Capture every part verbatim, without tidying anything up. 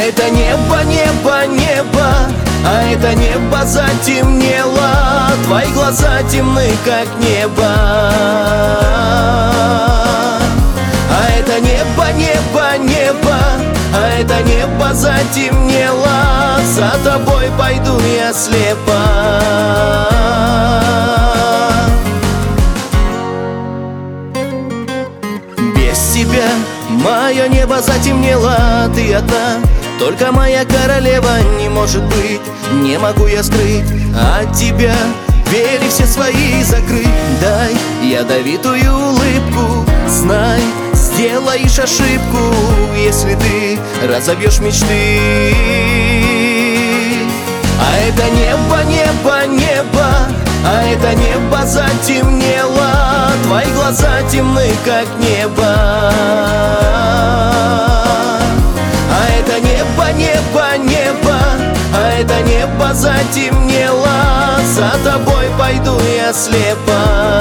это небо, небо, небо, а это небо затемнело. Твои глаза темны, как небо. А это небо, небо, небо, а это небо затемнело. За тобой пойду я слепо. Без тебя мое небо затемнело. Ты одна, только моя королева. Не может быть, не могу я скрыть от тебя двери все свои закрыть. Дай ядовитую улыбку, знай, сделаешь ошибку, если ты разобьешь мечты. А это небо, небо, небо, а это небо затемнело. Твои глаза темны, как небо. А это небо, небо, небо, а это небо затемнело. За тобой пойду я слепо.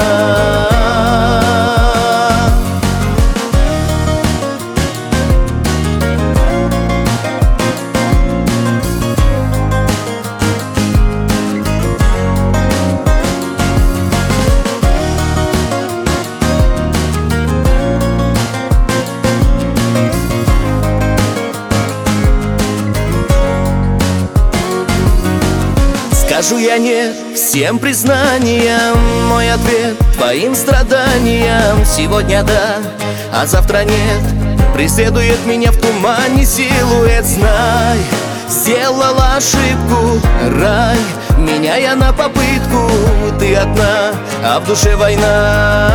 Скажу я нет всем признаниям, мой ответ твоим страданиям. Сегодня да, а завтра нет, преследует меня в тумане силуэт. Знай, сделала ошибку, рай, меняя на попытку. Ты одна, а в душе война.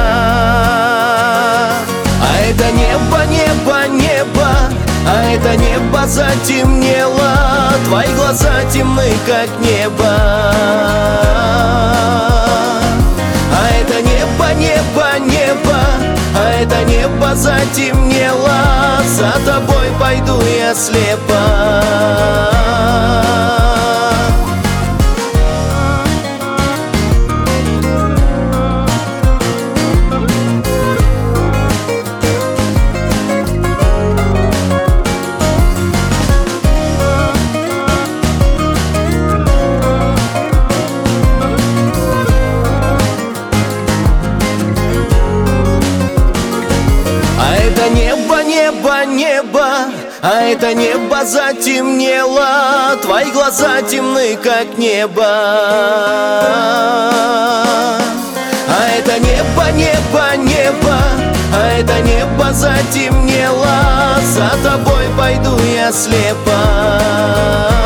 А это небо, небо, небо, а это небо затемнело. Твои глаза темны, как небо. А это небо, небо, небо, а это небо затемнело. За тобой пойду я слепо. Небо, небо, небо, а это небо затемнело. Твои глаза темны, как небо. А это небо, небо, небо, а это небо затемнело. За тобой пойду я слепо.